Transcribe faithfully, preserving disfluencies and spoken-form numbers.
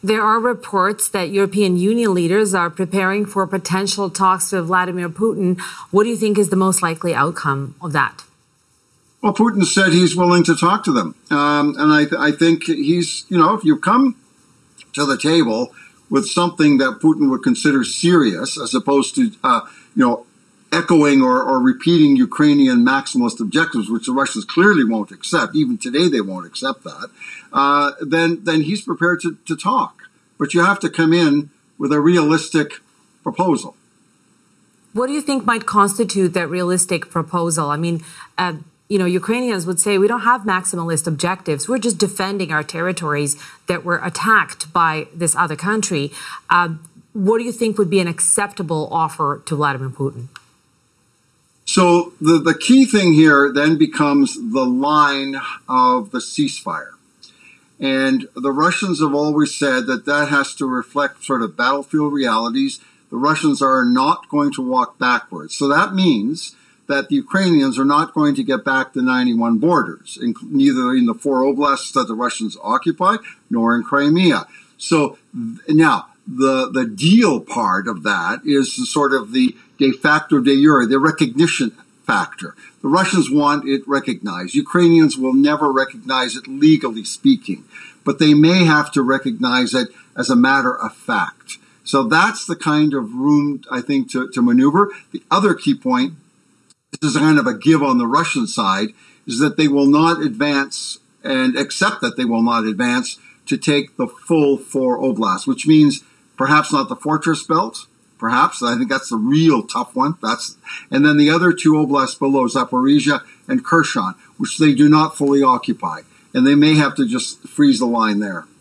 There are reports that European Union leaders are preparing for potential talks with Vladimir Putin. What do you think is the most likely outcome of that? Well, Putin said he's willing to talk to them. Um, and I, th- I think he's, you know, if you come to the table with something that Putin would consider serious, as opposed to, uh, you know, echoing or, or repeating Ukrainian maximalist objectives, which the Russians clearly won't accept. Even today, they won't accept that. Uh, then, then he's prepared to, to talk. But you have to come in with a realistic proposal. What do you think might constitute that realistic proposal? I mean, uh, you know, Ukrainians would say we don't have maximalist objectives. We're just defending our territories that were attacked by this other country. Uh, what do you think would be an acceptable offer to Vladimir Putin? So the, the key thing here then becomes the line of the ceasefire. And the Russians have always said that that has to reflect sort of battlefield realities. The Russians are not going to walk backwards. So that means that the Ukrainians are not going to get back the ninety-one borders, in, neither in the four oblasts that the Russians occupy, nor in Crimea. So now, the, the deal part of that is sort of the de facto de jure, the recognition factor. The Russians want it recognized. Ukrainians will never recognize it legally speaking, but they may have to recognize it as a matter of fact. So that's the kind of room, I think, to, to maneuver. The other key point, this is kind of a give on the Russian side, is that they will not advance and accept that they will not advance to take the full four oblasts, which means perhaps not the fortress belt, perhaps. I think that's the real tough one. That's, and then the other two oblasts below, Zaporizhia and Kherson, which they do not fully occupy. And they may have to just freeze the line there.